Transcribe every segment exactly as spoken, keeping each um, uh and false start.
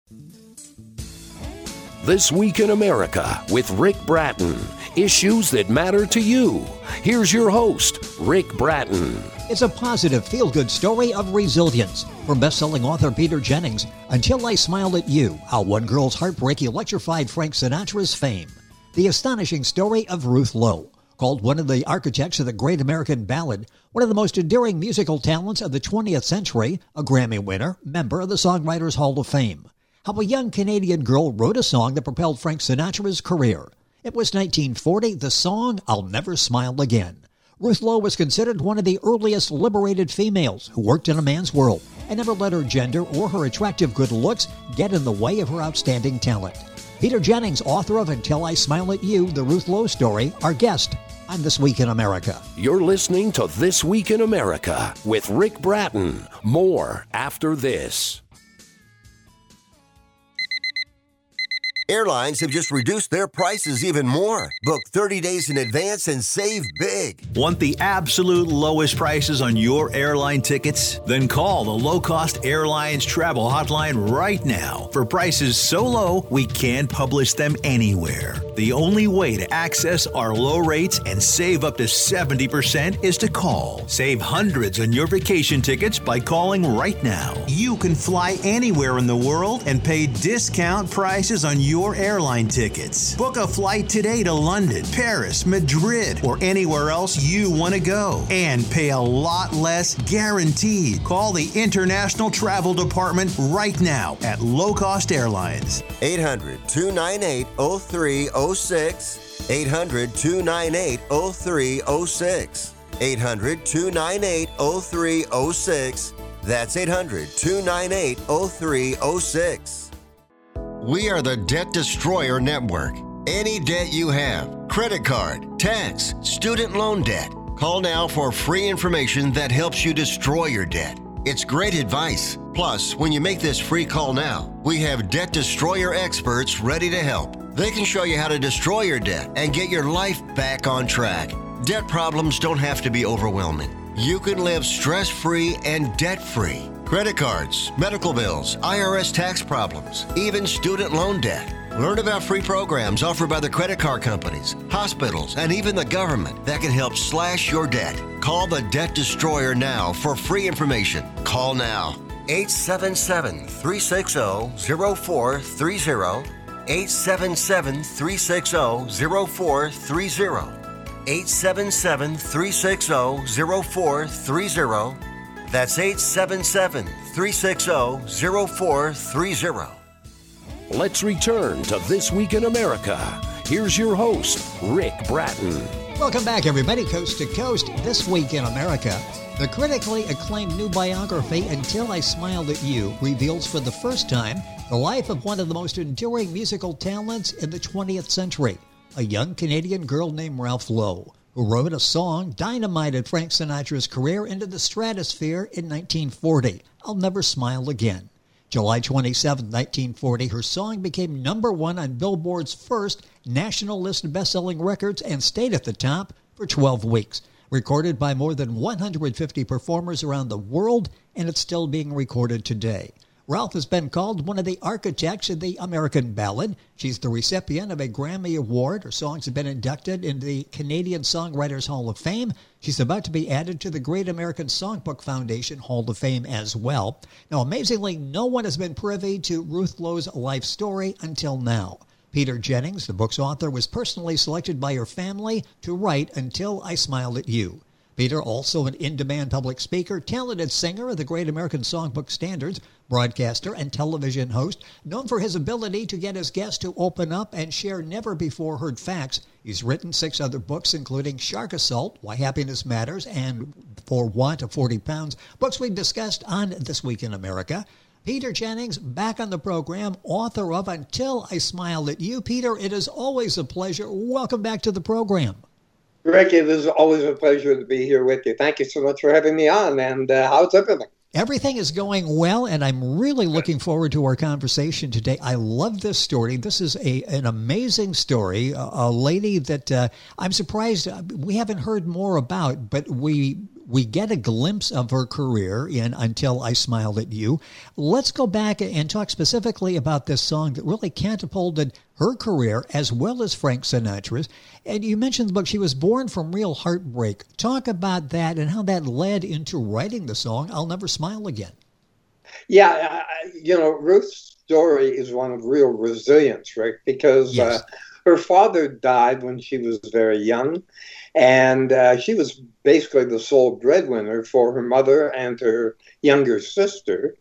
This Week in America with Rick Bratton. Issues that matter to you. Here's your host, Rick Bratton. It's a positive, feel-good story of resilience. From best-selling author Peter Jennings, Until I Smiled at You, how one girl's heartbreak electrified Frank Sinatra's fame. The astonishing story of Ruth Lowe, called one of the architects of the great American ballad, one of the most enduring musical talents of the twentieth century, a Grammy winner, member of the Songwriters Hall of Fame. How a young Canadian girl wrote a song that propelled Frank Sinatra's career. It was nineteen forty, the song, I'll Never Smile Again. Ruth Lowe was considered one of the earliest liberated females who worked in a man's world and never let her gender or her attractive good looks get in the way of her outstanding talent. Peter Jennings, author of Until I Smile at You, the Ruth Lowe story, our guest on This Week in America. You're listening to This Week in America with Rick Bratton. More after this. Airlines have just reduced their prices even more. Book thirty days in advance and save big. Want the absolute lowest prices on your airline tickets? Then call the Low Cost Airlines Travel Hotline right now for prices so low we can't publish them anywhere. The only way to access our low rates and save up to seventy percent is to call. Save hundreds on your vacation tickets by calling right now. You can fly anywhere in the world and pay discount prices on your Your airline tickets. Book a flight today to London, Paris, Madrid, or anywhere else you want to go and pay a lot less guaranteed. Call the International Travel Department right now at Low Cost Airlines. eight hundred, two nine eight, oh three oh six. eight hundred, two nine eight, oh three oh six. eight hundred, two nine eight, oh three oh six. That's eight hundred, two nine eight, oh three oh six. We are the Debt Destroyer Network. Any debt you have, credit card, tax, student loan debt, call now for free information that helps you destroy your debt. It's great advice. Plus, when you make this free call now, we have Debt Destroyer experts ready to help. They can show you how to destroy your debt and get your life back on track. Debt problems don't have to be overwhelming. You can live stress-free and debt-free. Credit cards, medical bills, I R S tax problems, even student loan debt. Learn about free programs offered by the credit card companies, hospitals, and even the government that can help slash your debt. Call the Debt Destroyer now for free information. Call now. eight seven seven, three six zero, zero four three zero. eight seven seven, three six zero, zero four three zero. eight seven seven, three six zero, zero four three zero. That's eight seven seven, three six zero, zero four three zero. Let's return to This Week in America. Here's your host, Rick Bratton. Welcome back, everybody, coast to coast. This Week in America, the critically acclaimed new biography, Until I Smiled at You, reveals for the first time the life of one of the most enduring musical talents in the twentieth century, a young Canadian girl named Ruth Lowe, who wrote a song dynamited Frank Sinatra's career into the stratosphere in nineteen forty, I'll Never Smile Again. July twenty-seventh, nineteen forty, her song became number one on Billboard's first national list of best-selling records and stayed at the top for twelve weeks. Recorded by more than one hundred fifty performers around the world, and it's still being recorded today. Ruth has been called one of the architects of the American ballad. She's the recipient of a Grammy Award. Her songs have been inducted into the Canadian Songwriters Hall of Fame. She's about to be added to the Great American Songbook Foundation Hall of Fame as well. Now, amazingly, no one has been privy to Ruth Lowe's life story until now. Peter Jennings, the book's author, was personally selected by her family to write Until I Smiled at You. Peter, also an in-demand public speaker, talented singer of the Great American Songbook Standards, broadcaster and television host, known for his ability to get his guests to open up and share never-before-heard facts. He's written six other books, including Shark Assault, Why Happiness Matters, and For Want of forty pounds, books we discussed on This Week in America. Peter Jennings, back on the program, author of Until I Smiled at You. Peter, it is always a pleasure. Welcome back to the program. Rick, it is always a pleasure to be here with you. Thank you so much for having me on. And uh, how's everything? Everything is going well, and I'm really looking forward to our conversation today. I love this story. This is a an amazing story, a, a lady that uh, I'm surprised we haven't heard more about, but we we get a glimpse of her career in Until I Smiled at You. Let's go back and talk specifically about this song that really catapulted her career as well as Frank Sinatra's. And you mentioned the book, she was born from real heartbreak. Talk about that and how that led into writing the song, I'll Never Smile Again. Yeah, uh, you know, Ruth's story is one of real resilience, Rick, because yes. uh, her father died when she was very young, and uh, she was basically the sole breadwinner for her mother and her younger sister.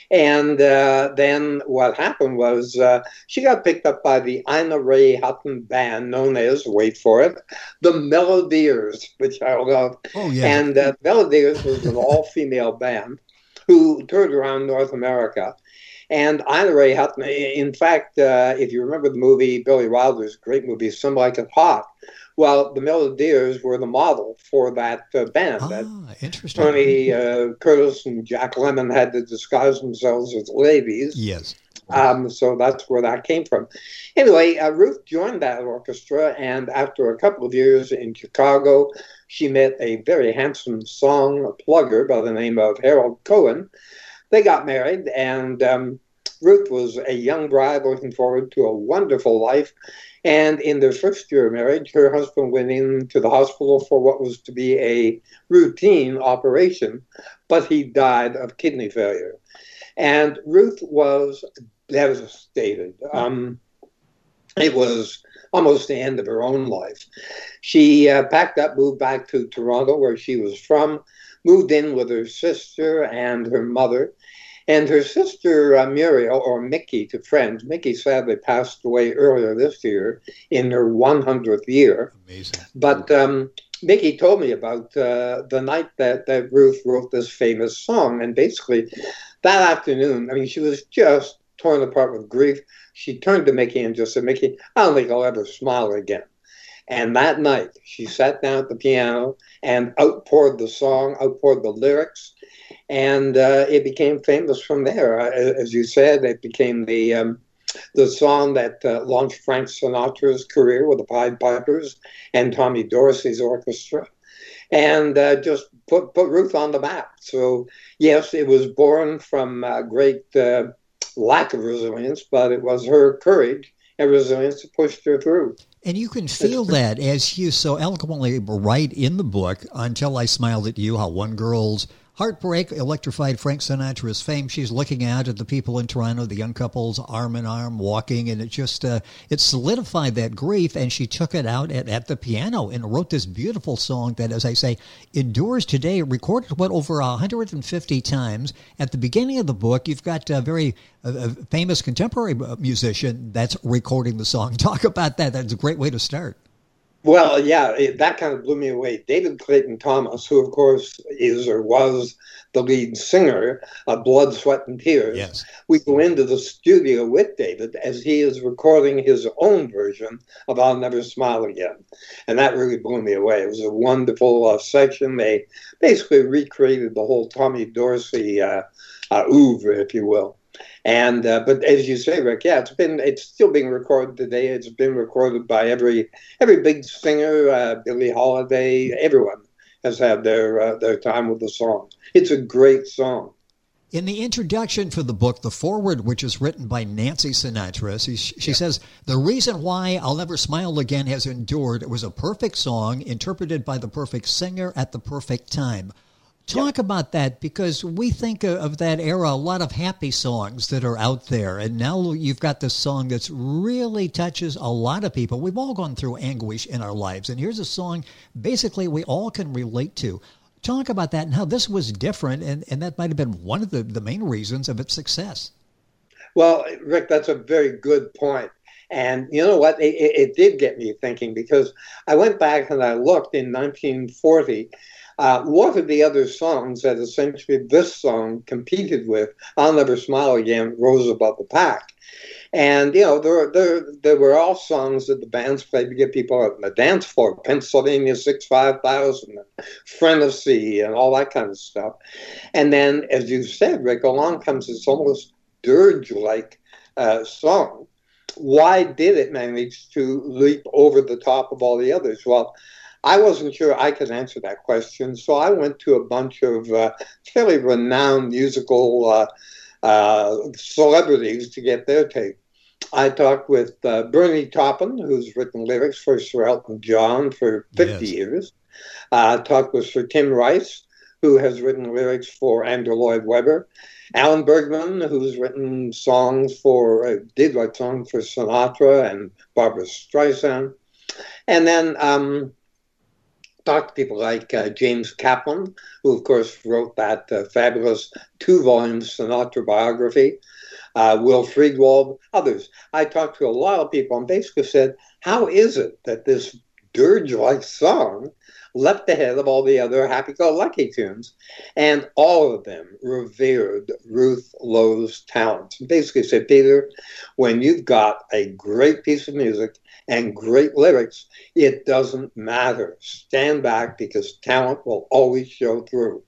And uh, then what happened was uh, she got picked up by the Ina Ray Hutton band known as, wait for it, the Melodiers, which I love. Oh, yeah. And uh, Melodiers was an all-female band who toured around North America. And Ina Ray Hutton, in fact, uh, if you remember the movie, Billy Wilder's great movie, Some Like It Hot, well, the Melodiers were the model for that uh, band. Ah, that interesting. Tony uh, Curtis and Jack Lemmon had to disguise themselves as ladies. Yes. Um, so that's where that came from. Anyway, uh, Ruth joined that orchestra, and after a couple of years in Chicago, she met a very handsome song plugger by the name of Harold Cohen. They got married, and um, Ruth was a young bride looking forward to a wonderful life. And in their first year of marriage, her husband went into the hospital for what was to be a routine operation, but he died of kidney failure. And Ruth was devastated. Um, it was almost the end of her own life. She uh, packed up, moved back to Toronto, where she was from, moved in with her sister and her mother. And her sister, uh, Muriel, or Mickey to friends, Mickey sadly passed away earlier this year in her one hundredth year. Amazing. But um, Mickey told me about uh, the night that, that Ruth wrote this famous song. And basically, that afternoon, I mean, she was just torn apart with grief. She turned to Mickey and just said, Mickey, I don't think I'll ever smile again. And that night, she sat down at the piano and outpoured the song, outpoured the lyrics. And uh, it became famous from there. Uh, as you said, it became the um, the song that uh, launched Frank Sinatra's career with the Pied Pipers and Tommy Dorsey's orchestra, and uh, just put, put Ruth on the map. So, yes, it was born from uh, great uh, lack of resilience, but it was her courage and resilience that pushed her through. And you can feel that as you so eloquently write in the book, Until I Smiled at You, how one girl's heartbreak electrified Frank Sinatra's fame. She's looking out at the people in Toronto, the young couples arm in arm walking, and it just uh, it solidified that grief, and she took it out at, at the piano and wrote this beautiful song that, as I say, endures today, recorded, what, over one hundred fifty times. At the beginning of the book, you've got a very uh, famous contemporary musician that's recording the song. Talk about that. That's a great way to start. Well, yeah, it, that kind of blew me away. David Clayton Thomas, who, of course, is or was the lead singer of Blood, Sweat, and Tears. Yes. We go into the studio with David as he is recording his own version of I'll Never Smile Again. And that really blew me away. It was a wonderful uh, section. They basically recreated the whole Tommy Dorsey uh, uh, oeuvre, if you will. And uh, but as you say, Rick, yeah, it's been it's still being recorded today. It's been recorded by every every big singer, uh, Billie Holiday. Everyone has had their uh, their time with the song. It's a great song. In the introduction for the book, the foreword, which is written by Nancy Sinatra, she, she yeah. says, the reason why I'll Never Smile Again has endured, it was a perfect song interpreted by the perfect singer at the perfect time. Talk yeah. about that, because we think of that era, a lot of happy songs that are out there. And now you've got this song that's really touches a lot of people. We've all gone through anguish in our lives. And here's a song basically we all can relate to. Talk about that and how this was different. And, and that might have been one of the, the main reasons of its success. Well, Rick, that's a very good point. And you know what? It, it did get me thinking, because I went back and I looked in nineteen forty. Uh, what are the other songs that essentially this song competed with? I'll Never Smile Again rose above the pack. And, you know, there, there, there were all songs that the bands played to get people out on the dance floor. Pennsylvania six five thousand, Frenesy, and all that kind of stuff. And then, as you said, Rick, along comes this almost dirge-like uh, song. Why did it manage to leap over the top of all the others? Well, I wasn't sure I could answer that question, so I went to a bunch of uh, fairly renowned musical uh, uh, celebrities to get their take. I talked with uh, Bernie Taupin, who's written lyrics for Sir Elton John for fifty yes. years. I uh, talked with Sir Tim Rice, who has written lyrics for Andrew Lloyd Webber. Alan Bergman, who's written songs for, uh, did write songs for Sinatra and Barbra Streisand. And then um, talked to people like uh, James Kaplan, who, of course, wrote that uh, fabulous two-volume Sinatra biography. Uh, Will Friedwald, others. I talked to a lot of people and basically said, how is it that this dirge-like song leapt ahead of all the other happy-go-lucky tunes? And all of them revered Ruth Lowe's talents. And basically said, Peter, when you've got a great piece of music and great lyrics, it doesn't matter. Stand back because talent will always show through.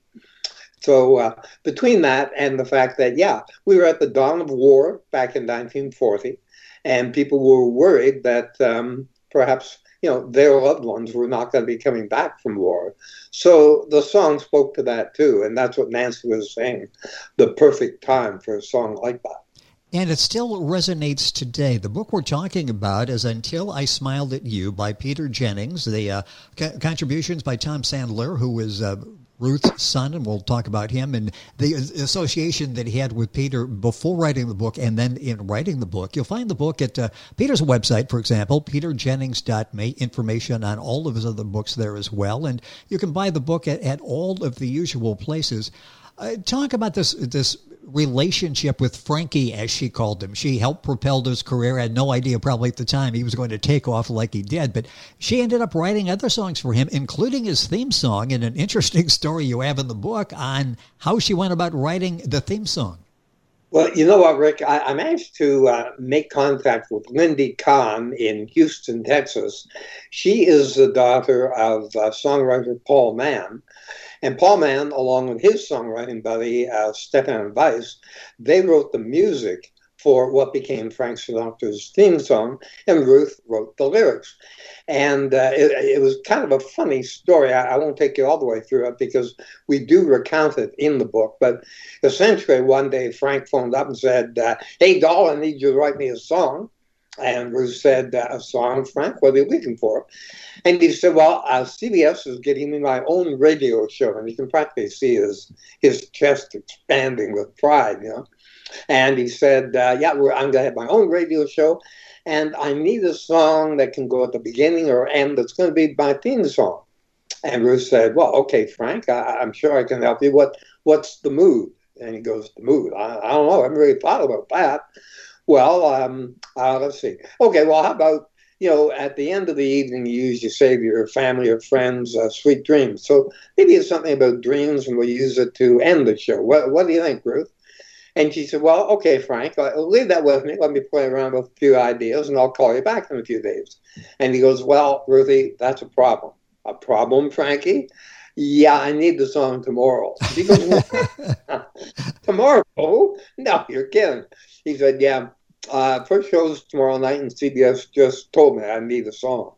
So uh, between that and the fact that, yeah, we were at the dawn of war back in nineteen forty, and people were worried that um, perhaps, you know, their loved ones were not going to be coming back from war. So the song spoke to that too, and that's what Nancy was saying, the perfect time for a song like that. And it still resonates today. The book we're talking about is Until I Smiled at You by Peter Jennings. The uh, co- contributions by Tom Sandler, who was uh, Ruth's son, and we'll talk about him, and the association that he had with Peter before writing the book and then in writing the book. You'll find the book at uh, Peter's website, for example, peter jennings dot me. Information on all of his other books there as well. And you can buy the book at, at all of the usual places. Uh, talk about this this relationship with Frankie, as she called him. She helped propel his career. Had no idea probably at the time he was going to take off like he did, but she ended up writing other songs for him, including his theme song, and an interesting story you have in the book on how she went about writing the theme song. Well, you know what, Rick? I, I managed to uh, make contact with Lindy Kahn in Houston, Texas. She is the daughter of uh, songwriter Paul Mann. And Paul Mann, along with his songwriting buddy, uh, Stefan Weiss, they wrote the music for what became Frank Sinatra's theme song, and Ruth wrote the lyrics. And uh, it, it was kind of a funny story. I, I won't take you all the way through it because we do recount it in the book. But essentially, one day Frank phoned up and said, uh, hey, doll, I need you to write me a song. And Ruth said, uh, a song, Frank, what are you looking for? And he said, well, uh, C B S is getting me my own radio show. And you can practically see his, his chest expanding with pride, you know. And he said, uh, yeah, we're, I'm going to have my own radio show. And I need a song that can go at the beginning or end that's going to be my theme song. And Ruth said, well, okay, Frank, I, I'm sure I can help you. What, what's the mood? And he goes, the mood? I, I don't know. I haven't really thought about that. Well, um, uh, let's see. Okay, well, how about, you know, at the end of the evening, you usually say to your family or friends, uh, sweet dreams. So maybe it's something about dreams, and we'll use it to end the show. What, what do you think, Ruth? And she said, well, okay, Frank, uh, leave that with me. Let me play around with a few ideas, and I'll call you back in a few days. And he goes, well, Ruthie, that's a problem. A problem, Frankie? Yeah, I need the song tomorrow. She goes, well, tomorrow? No, you're kidding. He said, yeah, uh, first show's tomorrow night, and C B S just told me I need a song.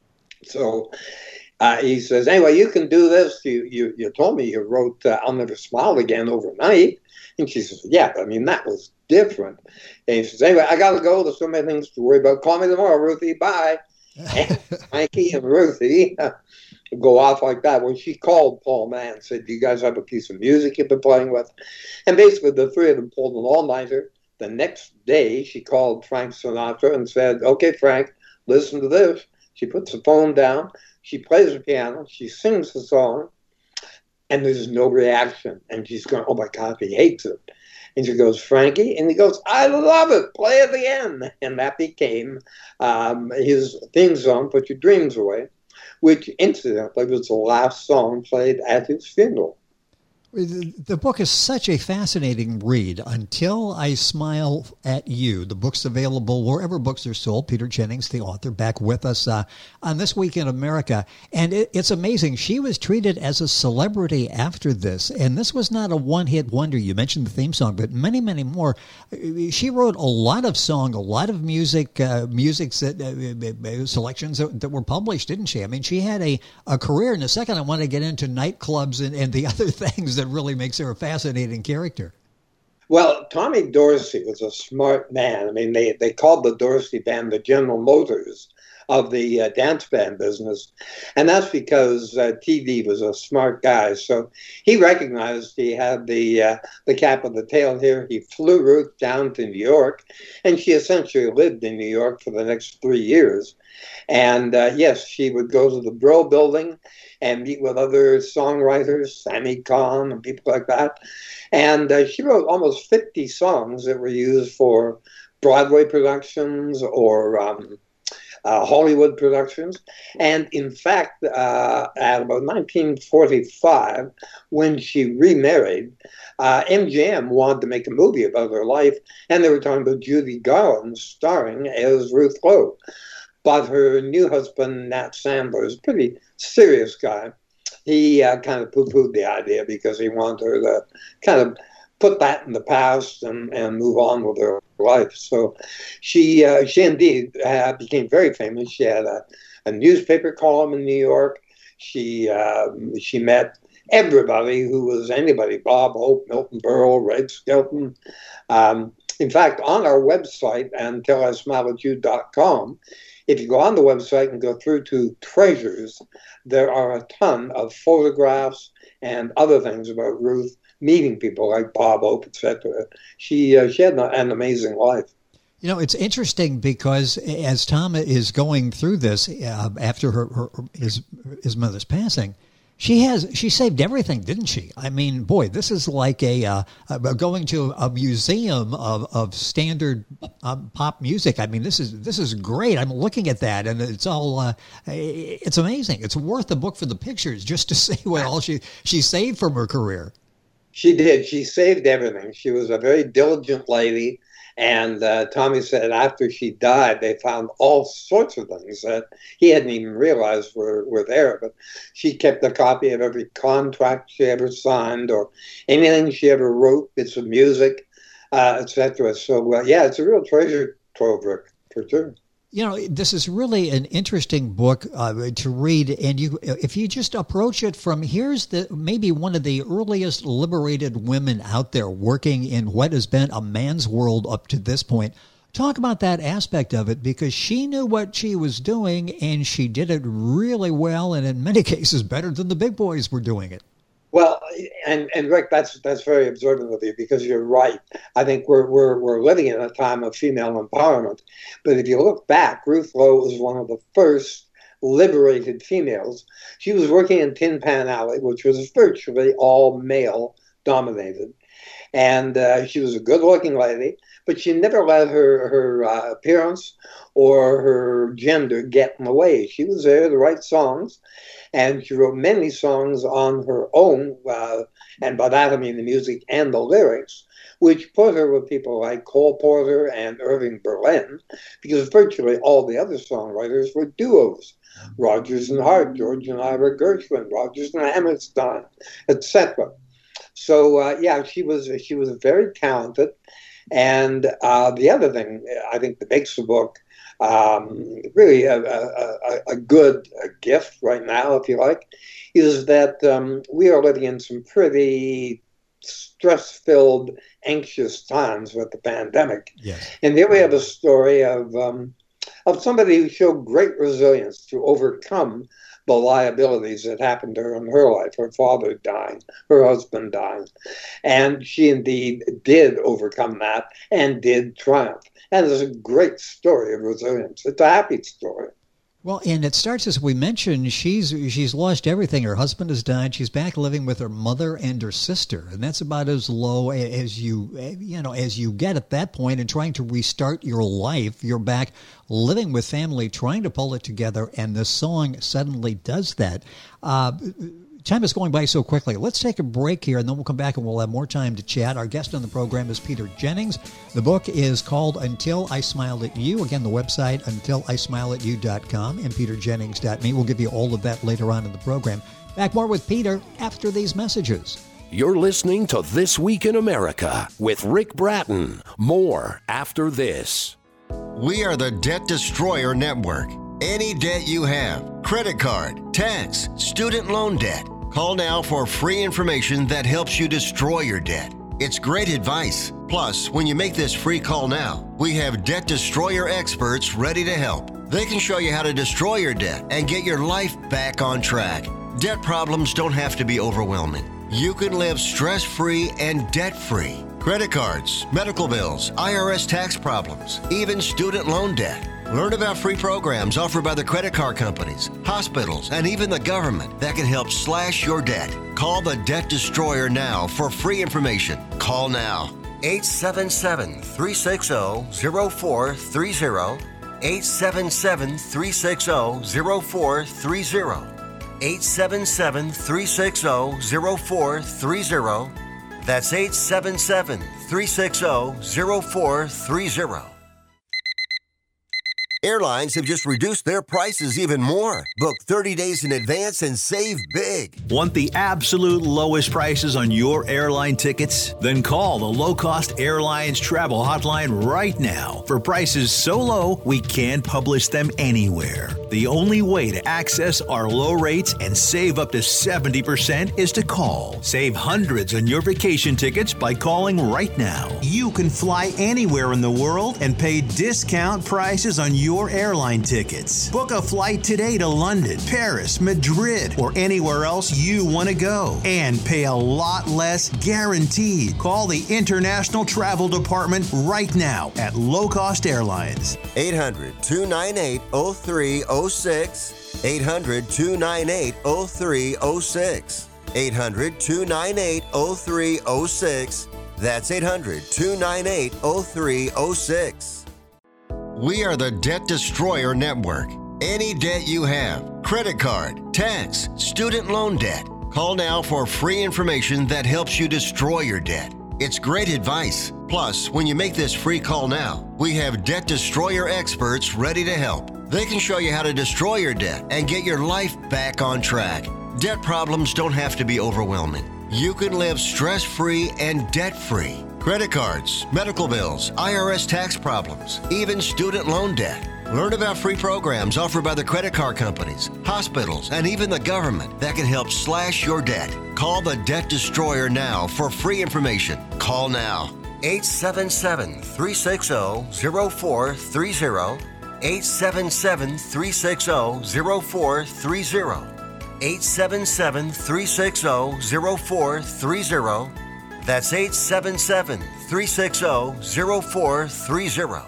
So uh, he says, anyway, you can do this. You you, you told me you wrote uh, I'll Never Smile Again overnight. And she says, yeah, I mean, that was different. And he says, anyway, I got to go. There's so many things to worry about. Call me tomorrow, Ruthie. Bye. And Mikey and Ruthie go off like that. When she called Paul Mann, said, do you guys have a piece of music you've been playing with? And basically the three of them pulled an all-nighter. The next day, she called Frank Sinatra and said, okay, Frank, listen to this. She puts the phone down. She plays the piano. She sings the song. And there's no reaction. And she's going, oh, my God, he hates it. And she goes, Frankie? And he goes, I love it. Play it again. And that became um, his theme song, Put Your Dreams Away, which incidentally was the last song played at his funeral. The book is such a fascinating read. Until I Smile at You. The book's available wherever books are sold. Peter Jennings, the author, back with us uh, on This Week in America. And it, it's amazing. She was treated as a celebrity after this. And this was not a one-hit wonder. You mentioned the theme song, but many, many more. She wrote a lot of song, a lot of music, uh, music that, uh, selections that, that were published, didn't she? I mean, she had a, a career. In a second, I want to get into nightclubs and, and the other things that really makes her a fascinating character. Well, Tommy Dorsey was a smart man. I mean, they, they called the Dorsey Band the General Motors of the uh, dance band business. And that's because uh, T D was a smart guy. So he recognized he had the uh, the cap of the tail here. He flew Ruth down to New York, and she essentially lived in New York for the next three years. And uh, yes, she would go to the Brill Building and meet with other songwriters, Sammy Kahn and people like that. And uh, she wrote almost fifty songs that were used for Broadway productions or um, uh, Hollywood productions. And in fact, uh, at about nineteen forty-five, when she remarried, uh, M G M wanted to make a movie about her life, and they were talking about Judy Garland starring as Ruth Lowe. But her new husband, Nat Sandler, is a pretty serious guy. He uh, kind of poo-pooed the idea because he wanted her to kind of put that in the past and, and move on with her life. So she uh, she indeed uh, became very famous. She had a, a newspaper column in New York. She uh, she met everybody who was anybody, Bob Hope, Milton Berle, Red Skelton. Um, in fact, on our website, until I smile at you dot com, if you go on the website and go through to treasures, there are a ton of photographs and other things about Ruth, meeting people like Bob Hope, et cetera. She, uh, she had an amazing life. You know, it's interesting because as Tom is going through this uh, after her, her his his mother's passing, she has she saved everything, didn't she? I mean, boy, this is like a uh, going to a museum of of standard um, pop music. I mean, this is this is great. I'm looking at that, and it's all uh, it's amazing. It's worth the book for the pictures just to see what all she she saved from her career. She did. She saved everything. She was a very diligent lady. And uh, Tommy said after she died, they found all sorts of things that he hadn't even realized were, were there. But she kept a copy of every contract she ever signed or anything she ever wrote, bits of music, uh, et cetera. So, uh, yeah, it's a real treasure trove, Rick, for sure. You know, this is really an interesting book uh, to read, and you, if you just approach it from here's the maybe one of the earliest liberated women out there working in what has been a man's world up to this point. Talk about that aspect of it, because she knew what she was doing, and she did it really well, and in many cases better than the big boys were doing it. Well, and, and Rick, that's that's very observant of you, because you're right. I think we're we're we're living in a time of female empowerment. But if you look back, Ruth Lowe was one of the first liberated females. She was working in Tin Pan Alley, which was virtually all male dominated, and uh, she was a good-looking lady. But she never let her her uh, appearance or her gender get in the way. She was there to write songs. And she wrote many songs on her own, uh, and by that I mean the music and the lyrics, which put her with people like Cole Porter and Irving Berlin, because virtually all the other songwriters were duos. Rodgers and Hart, George and Ira Gershwin, Rodgers and Hammerstein, et cetera. So uh, yeah, she was she was very talented. And uh, the other thing I think that makes the book Um, really a, a, a good gift right now, if you like, is that um, we are living in some pretty stress-filled, anxious times with the pandemic. Yes. And here we have a story of um, of somebody who showed great resilience to overcome the liabilities that happened to her in her life, her father dying, her husband dying. And she indeed did overcome that and did triumph. And it's a great story of resilience. It's a happy story. Well, and it starts, as we mentioned, she's she's lost everything. Her husband has died. She's back living with her mother and her sister, and that's about as low as you you know as you get at that point. And trying to restart your life, you're back living with family, trying to pull it together, and the song suddenly does that. Uh, time is going by so quickly. Let's take a break here, and then we'll come back and we'll have more time to chat. Our guest on the program is Peter Jennings. The book is called Until I Smiled at You. Again, the website, until I smile at you dot com and peter jennings dot me. We'll give you all of that later on in the program. Back more with Peter after these messages. You're listening to This Week in America with Rick Bratton. More after this. We are the Debt Destroyer Network. Any debt you have, credit card, tax, student loan debt, call now for free information that helps you destroy your debt. It's great advice. Plus, when you make this free call now, we have Debt Destroyer experts ready to help. They can show you how to destroy your debt and get your life back on track. Debt problems don't have to be overwhelming. You can live stress-free and debt-free. Credit cards, medical bills, I R S tax problems, even student loan debt. Learn about free programs offered by the credit card companies, hospitals, and even the government that can help slash your debt. Call the Debt Destroyer now for free information. Call now. eight seven seven, three six zero, zero four three zero. eight seven seven, three six zero, zero four three zero. eight seven seven, three six zero, zero four three zero. That's eight seven seven, three six zero, zero four three zero. Airlines have just reduced their prices even more. Book thirty days in advance and save big. Want the absolute lowest prices on your airline tickets? Then call the Low Cost Airlines Travel Hotline right now for prices so low we can't publish them anywhere. The only way to access our low rates and save up to seventy percent is to call. Save hundreds on your vacation tickets by calling right now. You can fly anywhere in the world and pay discount prices on your Your airline tickets. Book a flight today to London, Paris, Madrid, or anywhere else you want to go and pay a lot less guaranteed. Call the International Travel Department right now at Low Cost Airlines. eight hundred, two nine eight, zero three zero six. eight hundred, two nine eight, zero three zero six. eight hundred, two nine eight, zero three zero six. That's eight hundred, two nine eight, zero three zero six. We are the Debt Destroyer Network. Any debt you have, credit card, tax, student loan debt, call now for free information that helps you destroy your debt. It's great advice. Plus, when you make this free call now, we have Debt Destroyer experts ready to help. They can show you how to destroy your debt and get your life back on track. Debt problems don't have to be overwhelming. You can live stress-free and debt-free. Credit cards, medical bills, I R S tax problems, even student loan debt. Learn about free programs offered by the credit card companies, hospitals, and even the government that can help slash your debt. Call the Debt Destroyer now for free information. Call now. eight seven seven, three six zero, zero four three zero. eight seven seven, three six zero, zero four three zero. eight seven seven, three six zero, zero four three zero. That's eight seven seven, three six zero, zero four three zero.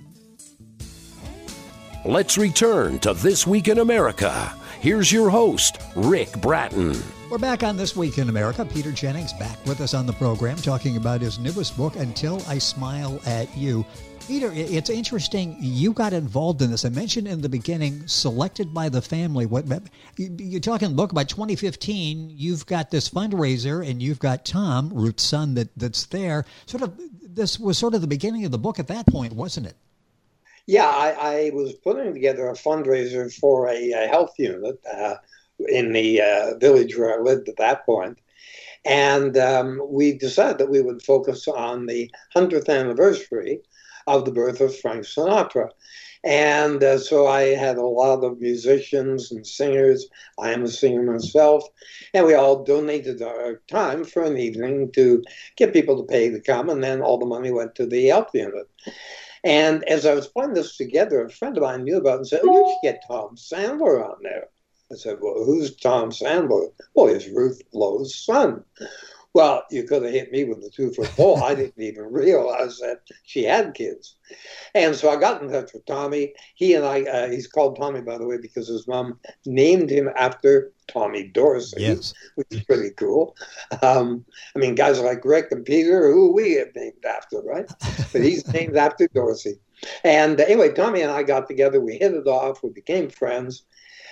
Let's return to This Week in America. Here's your host, Rick Bratton. We're back on This Week in America. Peter Jennings back with us on the program talking about his newest book, Until I Smile at You. Peter, it's interesting. You got involved in this. I mentioned in the beginning, selected by the family. What you're talking, book by twenty fifteen. You've got this fundraiser, and you've got Tom, Ruth's son, that that's there. Sort of, this was sort of the beginning of the book at that point, wasn't it? Yeah, I, I was putting together a fundraiser for a, a health unit uh, in the uh, village where I lived at that point. And um, we decided that we would focus on the hundredth anniversary of the birth of Frank Sinatra. And uh, so I had a lot of musicians and singers. I am a singer myself. And we all donated our time for an evening to get people to pay to come. And then all the money went to the health unit. And as I was putting this together, a friend of mine knew about it and said, oh, you should get Tom Sandler on there. I said, well, who's Tom Sandler? Well, he's Ruth Lowe's son. Well, you could have hit me with a two-foot pole. I didn't even realize that she had kids. And so I got in touch with Tommy. He and I, uh, he's called Tommy, by the way, because his mom named him after Tommy Dorsey, yes. Which is pretty cool. Um, I mean, guys like Rick and Peter, who we have named after, right? But he's named after Dorsey. And uh, anyway, Tommy and I got together. We hit it off. We became friends.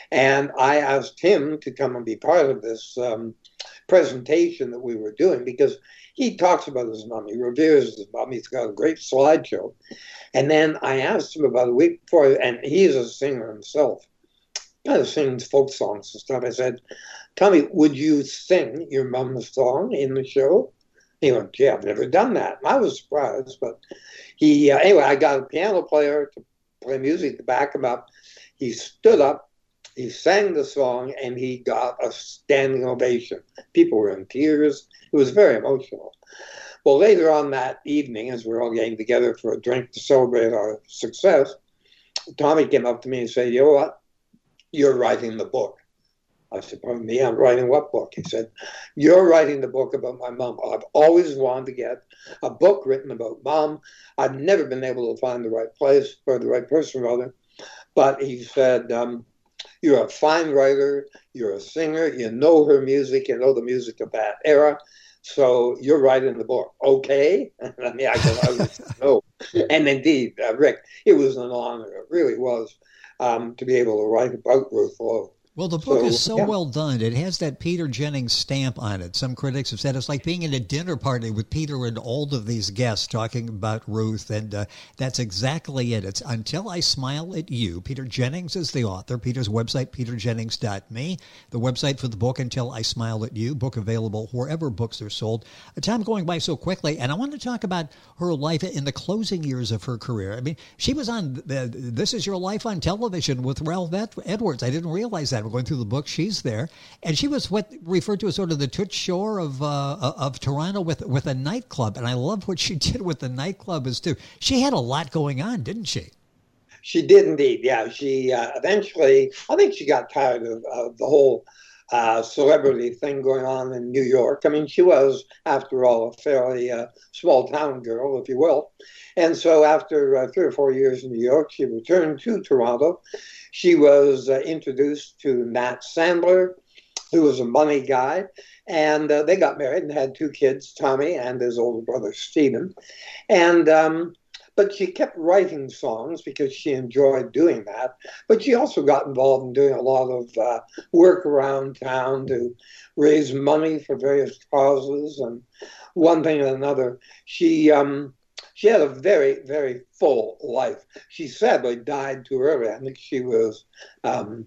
And I asked him to come and be part of this um, presentation that we were doing, because he talks about his mom. He reveres his mom. He's got a great slideshow. And then I asked him about a week before, and he's a singer himself, kind of sings folk songs and stuff. I said, Tommy, would you sing your mom's song in the show? He went, yeah, I've never done that. And I was surprised, but he, uh, anyway, I got a piano player to play music to back him up. He stood up, he sang the song, and he got a standing ovation. People were in tears. It was very emotional. Well, later on that evening, as we were all getting together for a drink to celebrate our success, Tommy came up to me and said, you know what? You're writing the book. I said, pardon me, I'm writing what book? He said, you're writing the book about my mom. I've always wanted to get a book written about mom. I've never been able to find the right place or the right person, rather. But he said, um, you're a fine writer, you're a singer, you know her music, you know the music of that era, so you're writing the book. Okay? I mean, I go, I was, no. And indeed, uh, Rick, it was an honor. It really was, um, to be able to write about Ruth Lowe. Well, the book So, is so yeah. well done. It has that Peter Jennings stamp on it. Some critics have said it's like being at a dinner party with Peter and all of these guests talking about Ruth, and uh, that's exactly it. It's Until I Smile at You. Peter Jennings is the author. Peter's website, peter jennings dot me. The website for the book, Until I Smile at You. Book available wherever books are sold. A time going by so quickly, and I want to talk about her life in the closing years of her career. I mean, she was on the, This Is Your Life on television with Ralph Edwards. I didn't realize that. We're going through the book. She's there, and she was what referred to as sort of the Toots Shor of uh, of Toronto with with a nightclub. And I love what she did with the nightclub as too. She had a lot going on, didn't she? She did indeed, yeah. She uh, eventually, I think she got tired of, of the whole uh, celebrity thing going on in New York. I mean, she was, after all, a fairly uh, small-town girl, if you will. And so after uh, three or four years in New York, she returned to Toronto. She was uh, introduced to Nat Sandler, who was a money guy, and uh, they got married and had two kids, Tommy and his older brother, Stephen. And um, but she kept writing songs because she enjoyed doing that. But she also got involved in doing a lot of uh, work around town to raise money for various causes and one thing and another. She um, she had a very, very full life. She sadly died too early. I think she was um,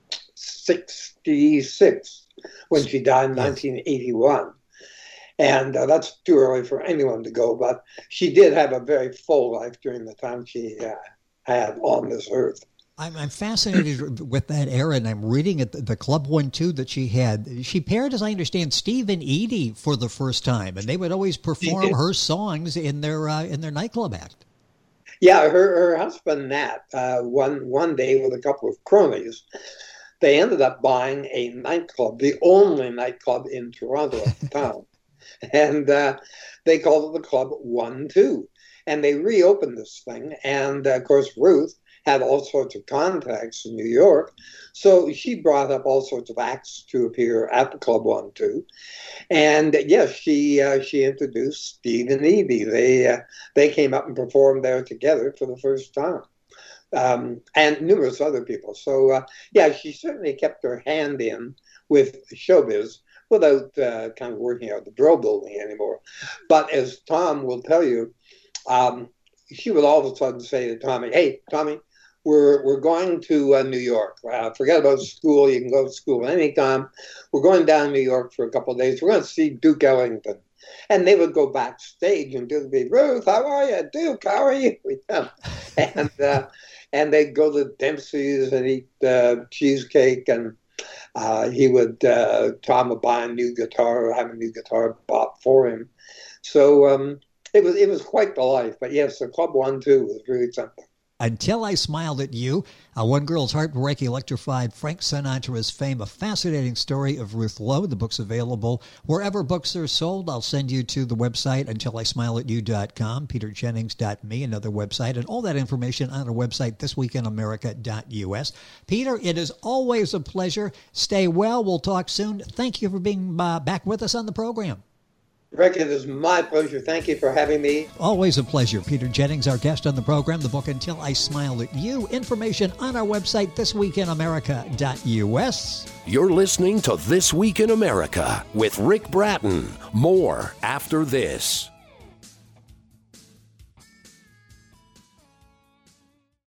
sixty-six when she died in nineteen eighty-one. And uh, that's too early for anyone to go. But she did have a very full life during the time she uh, had on this earth. I'm, I'm fascinated with that era, and I'm reading at the, the Club One Two that she had. She paired, as I understand, Steve and Edie for the first time, and they would always perform her songs in their uh, in their nightclub act. Yeah, her her husband Nat, uh, one one day with a couple of cronies, they ended up buying a nightclub, the only nightclub in Toronto at the time, and uh, they called it the Club One Two, and they reopened this thing, and uh, of course Ruth had all sorts of contacts in New York, so she brought up all sorts of acts to appear at the Club One Two, and yes, she uh, she introduced Steve and Edie. They uh, they came up and performed there together for the first time, um, and numerous other people. So uh, yeah, she certainly kept her hand in with showbiz without uh, kind of working out the drill building anymore. But as Tom will tell you, um, she would all of a sudden say to Tommy, "Hey, Tommy, We're we're going to uh, New York. Uh, forget about school. You can go to school anytime. We're going down to New York for a couple of days. We're going to see Duke Ellington." And they would go backstage and Duke would be, "Ruth, how are you? Duke, how are you?" and uh, and they'd go to Dempsey's and eat uh, cheesecake. And uh, he would, uh, Tom would buy a new guitar or have a new guitar bought for him. So um, it was it was quite the life. But yes, the Club One Two was really something. Until I Smiled at You, uh, One Girl's Heartbreak Electrified Frank Sinatra's Fame, a fascinating story of Ruth Lowe. The book's available wherever books are sold. I'll send you to the website until I smile at you dot com, peter jennings dot me, another website, and all that information on our website, this week in america dot u s. Peter, it is always a pleasure. Stay well. We'll talk soon. Thank you for being uh, back with us on the program. Rick, it is my pleasure. Thank you for having me. Always a pleasure. Peter Jennings, our guest on the program. The book, Until I Smiled at You. Information on our website, this week in america dot u s. You're listening to This Week in America with Rick Bratton. More after this.